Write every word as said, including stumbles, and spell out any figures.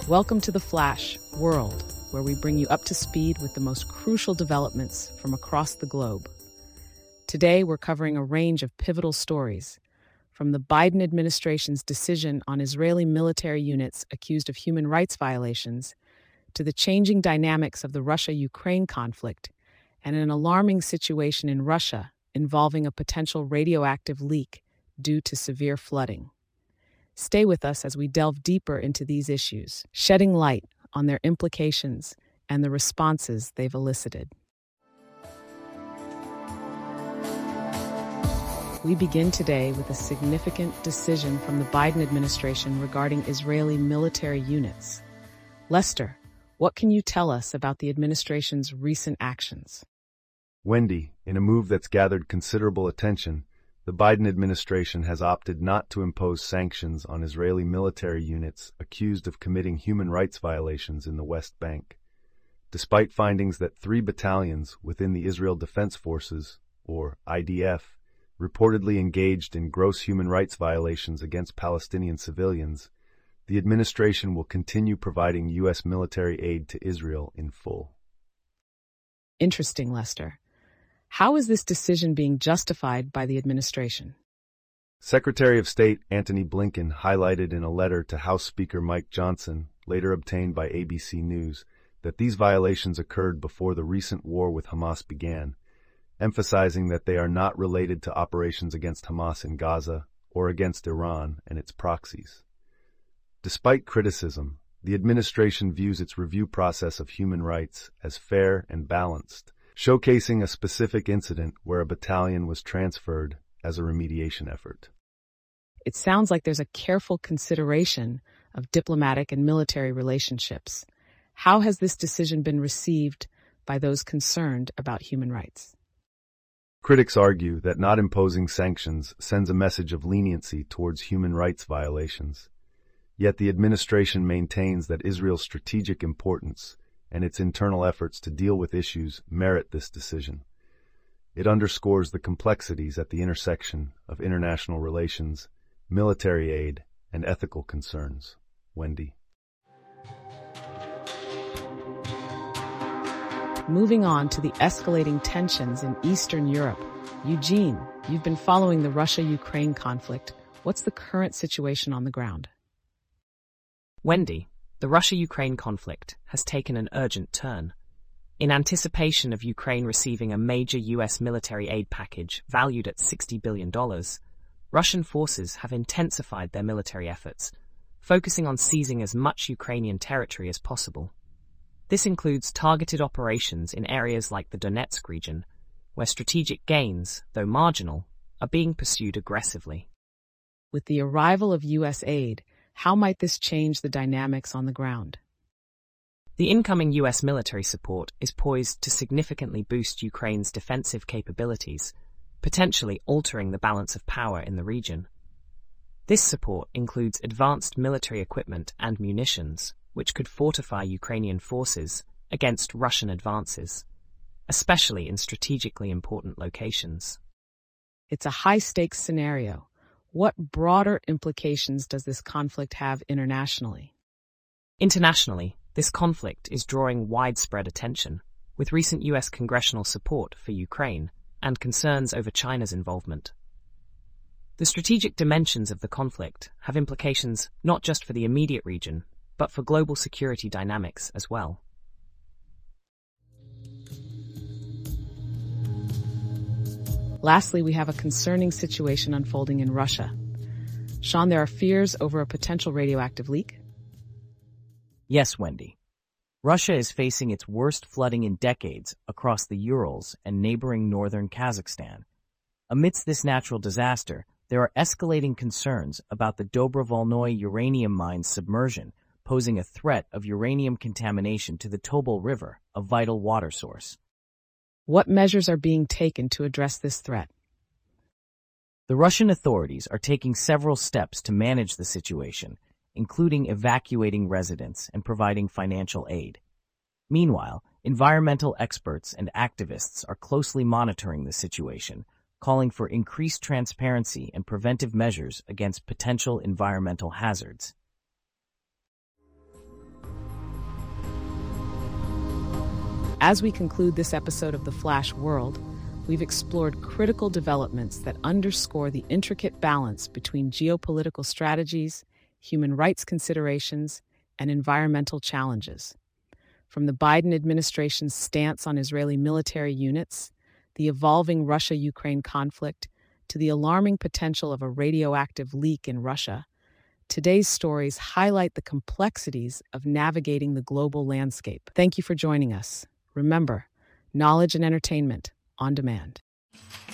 Welcome to The Flash World, where we bring you up to speed with the most crucial developments from across the globe. Today, we're covering a range of pivotal stories, from the Biden administration's decision on Israeli military units accused of human rights violations to the changing dynamics of the Russia-Ukraine conflict and an alarming situation in Russia involving a potential radioactive leak due to severe flooding. Stay with us as we delve deeper into these issues, shedding light on their implications and the responses they've elicited. We begin today with a significant decision from the Biden administration regarding Israeli military units. Lester, what can you tell us about the administration's recent actions? Wendy, in a move that's gathered considerable attention, the Biden administration has opted not to impose sanctions on Israeli military units accused of committing human rights violations in the West Bank, despite findings that three battalions within the Israel Defense Forces, or I D F, reportedly engaged in gross human rights violations against Palestinian civilians. The administration will continue providing U S military aid to Israel in full. Interesting, Lester. How is this decision being justified by the administration? Secretary of State Antony Blinken highlighted in a letter to House Speaker Mike Johnson, later obtained by A B C News, that these violations occurred before the recent war with Hamas began, emphasizing that they are not related to operations against Hamas in Gaza or against Iran and its proxies. Despite criticism, the administration views its review process of human rights as fair and balanced, showcasing a specific incident where a battalion was transferred as a remediation effort. It sounds like there's a careful consideration of diplomatic and military relationships. How has this decision been received by those concerned about human rights? Critics argue that not imposing sanctions sends a message of leniency towards human rights violations. Yet the administration maintains that Israel's strategic importance and its internal efforts to deal with issues merit this decision. It underscores the complexities at the intersection of international relations, military aid, and ethical concerns. Wendy. Moving on to the escalating tensions in Eastern Europe. Eugene, you've been following the Russia-Ukraine conflict. What's the current situation on the ground? Wendy, the Russia-Ukraine conflict has taken an urgent turn. In anticipation of Ukraine receiving a major U S military aid package valued at sixty billion dollars, Russian forces have intensified their military efforts, focusing on seizing as much Ukrainian territory as possible. This includes targeted operations in areas like the Donetsk region, where strategic gains, though marginal, are being pursued aggressively. With the arrival of U S aid, how might this change the dynamics on the ground? The incoming U S military support is poised to significantly boost Ukraine's defensive capabilities, potentially altering the balance of power in the region. This support includes advanced military equipment and munitions, which could fortify Ukrainian forces against Russian advances, especially in strategically important locations. It's a high-stakes scenario. What broader implications does this conflict have internationally? Internationally, this conflict is drawing widespread attention, with recent U S congressional support for Ukraine and concerns over China's involvement. The strategic dimensions of the conflict have implications not just for the immediate region, but for global security dynamics as well. Lastly, we have a concerning situation unfolding in Russia. Sean, there are fears over a potential radioactive leak? Yes, Wendy. Russia is facing its worst flooding in decades across the Urals and neighboring northern Kazakhstan. Amidst this natural disaster, there are escalating concerns about the Dobrovolnoye uranium mine's submersion, posing a threat of uranium contamination to the Tobol River, a vital water source. What measures are being taken to address this threat? The Russian authorities are taking several steps to manage the situation, including evacuating residents and providing financial aid. Meanwhile, environmental experts and activists are closely monitoring the situation, calling for increased transparency and preventive measures against potential environmental hazards. As we conclude this episode of The Flash World, we've explored critical developments that underscore the intricate balance between geopolitical strategies, human rights considerations, and environmental challenges. From the Biden administration's stance on Israeli military units, the evolving Russia-Ukraine conflict, to the alarming potential of a radioactive leak in Russia, today's stories highlight the complexities of navigating the global landscape. Thank you for joining us. Remember, knowledge and entertainment on demand.